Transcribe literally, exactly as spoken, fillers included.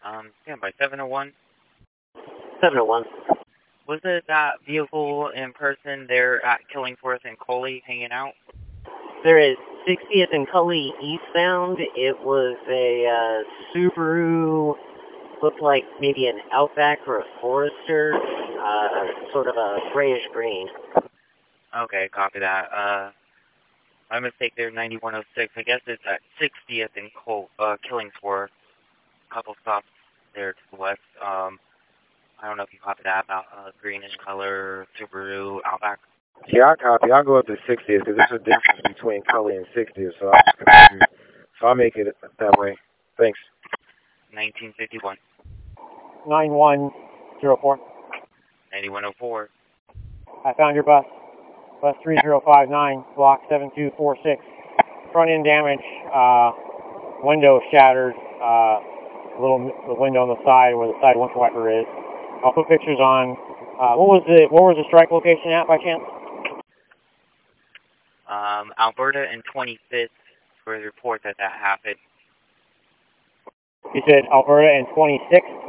Um, stand by seven oh one. seven oh one. Was it that vehicle in person there at Killingsworth and Coley hanging out? There is sixtieth and Cully eastbound. It was a uh, Subaru, looked like maybe an Outback or a Forester, uh, sort of a grayish green. Okay, copy that. Uh, my mistake there, ninety-one oh six. I guess it's at sixtieth and Col uh, Killingsworth. A couple stops there to the west. Um, I don't know if you copy that about uh, greenish color, Subaru, Outback. Yeah, I copy. I'll go up to sixtieth because there's a difference between Cully and sixtieth, so I'll just confused. So I'll make it that way. Thanks. nineteen fifty-one. nine one zero four. ninety-one oh four. I found your bus. Bus three zero five nine, block seven two four six. Front end damage, uh, window shattered, uh, little the window on the side where the side windshield wiper is. I'll put pictures on. Uh, what was the what was the strike location at by chance? Um, Alberta and twenty-fifth for the report that that happened. You said Alberta and twenty-sixth?